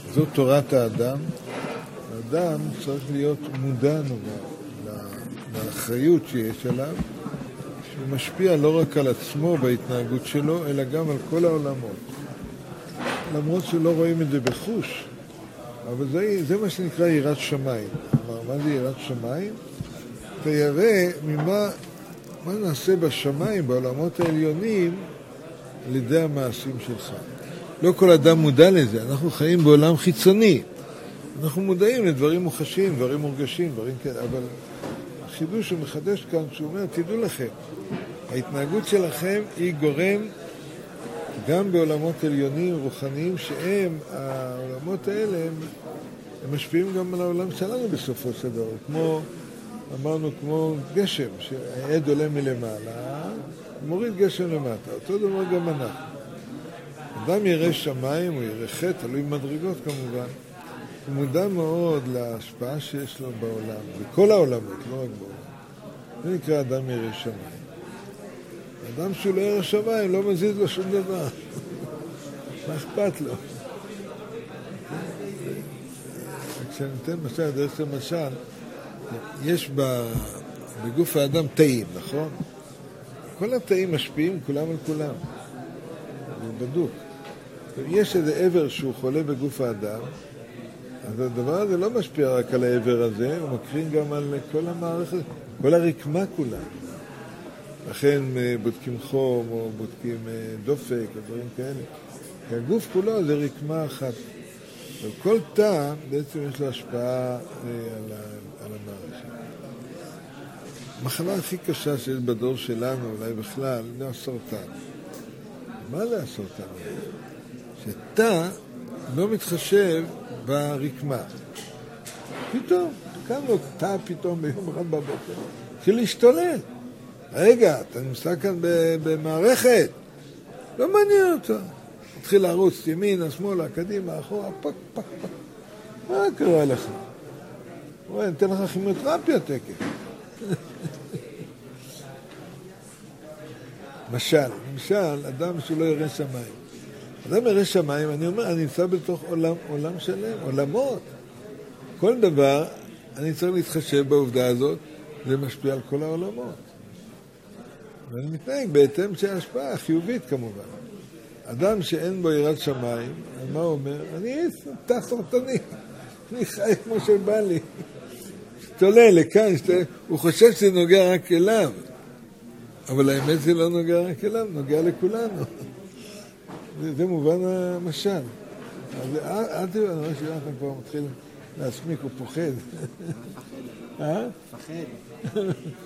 זאת תורת האדם. האדם צריך להיות מודע לאחריות שיש עליו, שהוא משפיע לא רק על עצמו בהתנהגות שלו, אלא גם על כל העולמות. למרות שלא רואים את זה בחוש, אבל זה מה שנקרא יראת שמיים. מה זה יראת שמיים? אתה יראה מה נעשה בשמיים, בעולמות העליונים, על ידי המעשים שלך. לא כל אדם מודע לזה, אנחנו חיים בעולם חיצוני. אנחנו מודעים לדברים מוחשיים, דברים מורגשים, דברים כאלה, אבל החידוש הוא מחדש כאן, שהוא אומר, תדעו לכם, ההתנהגות שלכם היא גורם גם בעולמות עליונים רוחניים, שהם, העולמות האלה, הם משפיעים גם על העולם שלנו בסופו של דבר. כמו, אמרנו, כמו גשם, שהעד עולה מלמעלה, מוריד גשם למטה. אותו דבר גם אנחנו. אדם ירא שמיים, הוא ירא חטא, תלוי מדרגות כמובן. הוא מודע מאוד להשפעה שיש לו בעולם, בכל העולמות, לא רק בעולם. זה נקרא אדם ירא שמיים. אדם שהוא לא ירא שמיים, לא מזיז לו שום דבר. מה אכפת לו? כשאני נותן משל, דרך למשל, יש בגוף האדם תאים, נכון? כל התאים משפיעים כולם על כולם. זה בדוק. יש איזה עבר שהוא חולה בגוף האדם, אז הדבר הזה לא משפיע רק על העבר הזה, הוא מקרין גם על כל המערכת, כל הרקמה כולה. לכן בודקים חום או בודקים דופק או דברים כאלה. כי הגוף כולו זה רקמה אחת. וכל תא בעצם יש לו השפעה על המערכת. המחלה הכי קשה שיש בדור שלנו, אולי בכלל, זה הסרטן. מה זה הסרטן? שתא לא מתחשב ברקמה. פתאום, קם לו תא פתאום ביום אחד בבוקר, התחיל להשתולל. רגע, אתה נמצא כאן במערכת, לא מעניין אותו. התחיל לרוץ ימינה, שמאלה, קדימה, אחורה, פק, פק, פק. מה קרה לך? הוא אומר, נתן לך כימותרפיה תקף. למשל, אדם שהוא לא ירא שמיים. אדם ירא שמיים, אני אומר, אני נמצא בתוך עולם שלם, עולמות. כל דבר, אני צריך להתחשב בעובדה הזאת, זה משפיע על כל העולמות. ואני מתנהג בהתאם שההשפעה החיובית כמובן. אדם שאין בו יראת שמיים, מה הוא אומר? אני תא סרטני, אני חי כמו שבא לי. שתולה לכאן, הוא חושב שזה נוגע רק אליו. אבל האמת זה לא נוגע רק אליו, נוגע לכולנו. זה מובן המשל. אל תראו, אני רואה שאתה כבר מתחיל להסמיק, הוא פוחד. פחד.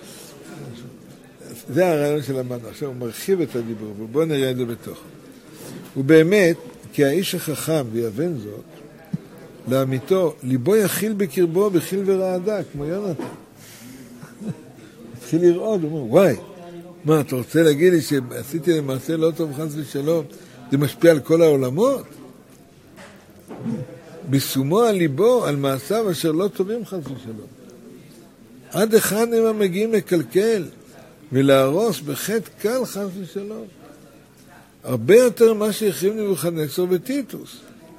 זה הרעיון של המנו. עכשיו הוא מרחיב את הדיבור, ובואו נראה את זה בתוך. ובאמת, כי האיש החכם ויבן זאת, לאמיתו, ליבו יכיל בקרבו בחיל ורעדה, כמו יונתן. התחיל לראות, הוא אומר, וואי, מה, אתה רוצה להגיד לי שעשיתי למעשה לא טוב חס ושלום, זה משפיע על כל העולמות? בשומו על ליבו, על מעשיו אשר לא טובים חס ושלום. עד אחד הם מגיעים לקלקל ולהרוס בחטא קל חס ושלום. הרבה יותר מה שהחריב נבוכדנצר וטיטוס.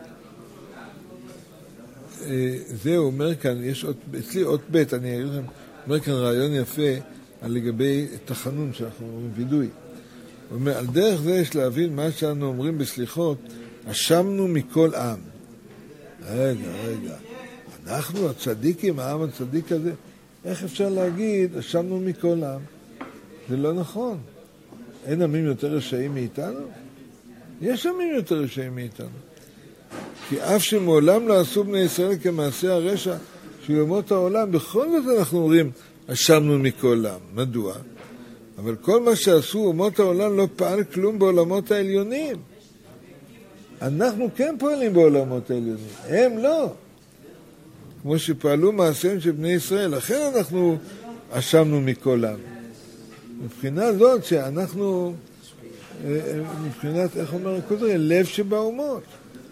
זהו, אומר כאן, יש אצלי עוד בית, אני אגיד לכם, אומר כאן רעיון יפה על לגבי תחנון שאנחנו אומרים וידוי. הוא אומר, על דרך זה יש להבין מה שאנו אומרים בסליחות, אשמנו מכל עם. רגע, אנחנו הצדיקים, העם הצדיק הזה, איך אפשר להגיד, אשמנו מכל עם? זה לא נכון. אין עמים יותר רשעים מאיתנו? יש עמים יותר רשעים מאיתנו. כי אף שמעולם לא עשו בני ישראל כמעשה הרשע של אומות העולם, בכל זאת אנחנו אומרים, אשמנו מכל עם. מדוע? אבל כל מה שעשו אומות העולם לא פעל כלום בעולמות העליונים. אנחנו כן פועלים בעולמות העליונים, הם לא. כמו שפעלו מעשיהם של בני ישראל, לכן אנחנו אשמנו מכל עם. מבחינה זאת שאנחנו, מבחינת, איך אומר הקודם, לב שבאומות.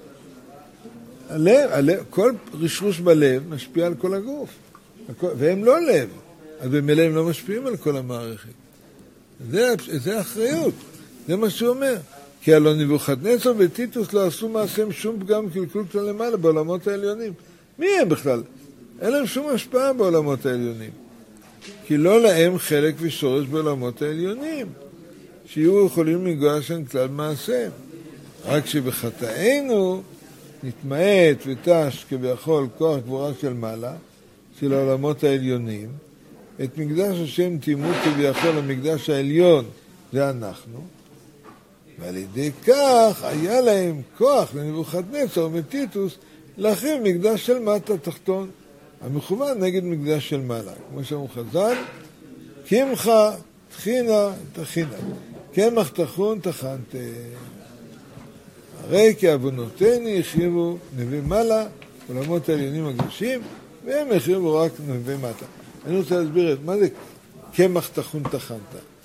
כל רשרוש בלב משפיע על כל הגוף, והם לא לב, אז במילא הם לא משפיעים על כל המערכת. זה האחריות, זה מה שהוא אומר. כי הלא נבוכדנצר וטיטוס לא עשו מעשיהם שום פגם קלקול כלל למעלה בעולמות העליונים. מי הם בכלל? אין להם שום השפעה בעולמות העליונים. כי לא להם חלק ושורש בעולמות העליונים, שיהיו יכולים לגוע שם כלל מעשיהם. רק שבחטאינו נתמעט ותש כביכול כוח גבורה של מעלה, של העולמות העליונים, את מקדש השם תימות כביכול המקדש העליון, זה אנחנו, ועל ידי כך היה להם כוח לנבוכדנצר וטיטוס להחריב מקדש של מטה תחתון, המכוון נגד מקדש של מעלה. כמו שאמרו חז"ל, קמחה תחינה תחינה, קמח תחון תחנת. הרי כי עוונותינו החריבו נבי מעלה, עולמות העליונים הקדושים, והם החריבו רק נבי מטה. אני רוצה להסביר את מה זה קמח תחון תחנת.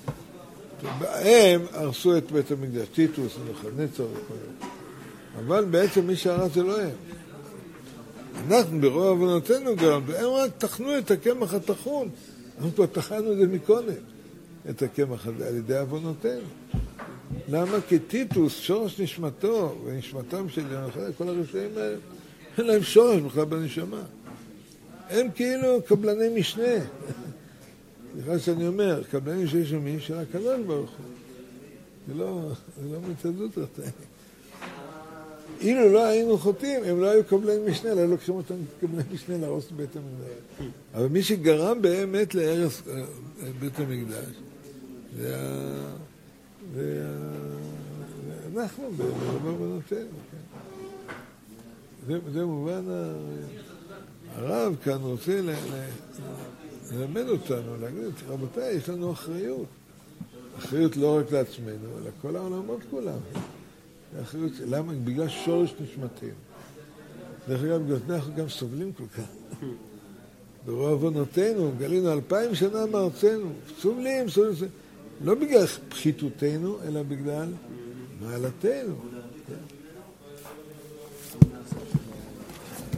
הם הרסו את בית המקדש, טיטוס, נבוכדנצר וכל. אבל בעצם מי שהרס זה לא הם. אנחנו ברוב עוונותינו גם, והם רק תחנו את הקמח התחון. אנחנו כבר תחנו את זה מקודם, את הקמח הזה, על ידי עוונותינו. למה? כי טיטוס, שורש נשמתו, ונשמתם של כל הרשעים האלה, אין להם שורש בכלל בנשמה. הם כאילו קבלני משנה. סליחה שאני אומר, קבלני משנה של מי? של הקדוש ברוך הוא. זה לא מצדות רצה. אילו לא היינו חוטאים, הם לא היו קבלני משנה, לא לוקחים אותם קבלני משנה להרוס בית המקדש. אבל מי שגרם באמת להרס בית המקדש, זה אנחנו בעוונותינו. זה מובן, הרב כאן רוצה ללמד אותנו, להגיד, רבותיי, יש לנו אחריות. אחריות לא רק לעצמנו, אלא כל העולמות כולם. אחריות, למה? בגלל שורש נשמתנו. דרך אגב, אנחנו גם סובלים כל כך. ברוב עוונותינו, גלינו 2000 שנה מארצנו, סובלים. לא בגלל פחיתותנו, אלא בגלל מעלתנו.